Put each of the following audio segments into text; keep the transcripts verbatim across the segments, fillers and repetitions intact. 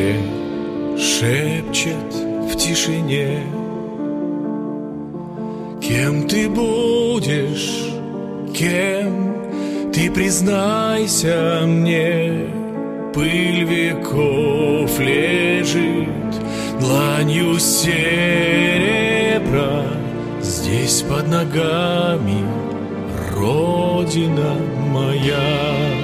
поле шепчет в тишине. Кем ты будешь, кем ты, признайся мне? Пыль веков лежит дланью серебра. Здесь под ногами Родина моя.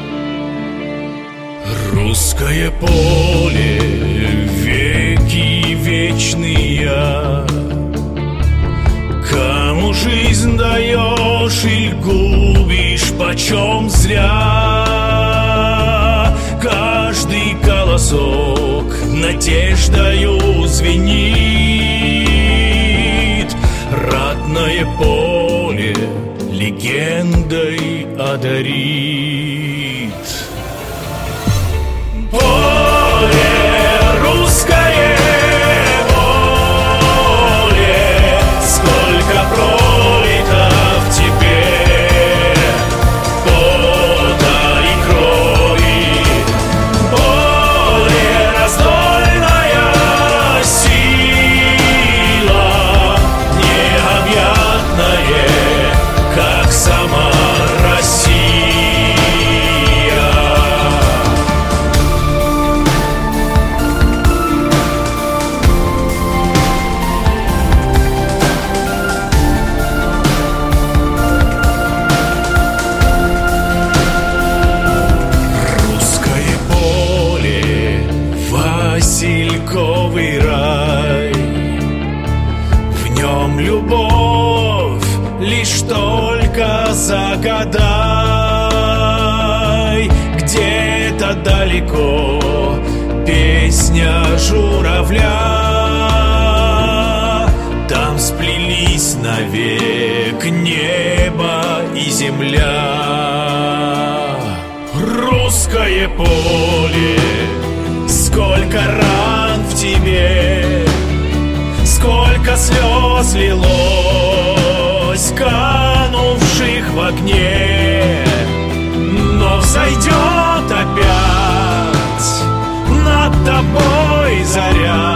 Русское поле, веки вечные. Кому жизнь даешь и губишь почем зря? Каждый колосок надеждою звенит. Ратное поле легендой одарит. Поле русское, поле, сколько пролито в тебе пота и крови. Поле раздольная сила, необъятное, как сама Россия. Русское поле, васильковый рай. В нем любовь лишь только загадай. Где-то далеко песня журавля. Там сплелись навек небо и земля. Русское поле, сколько ран в тебе, сколько слез лилось, канувших в огне. Но взойдет опять над тобой заря.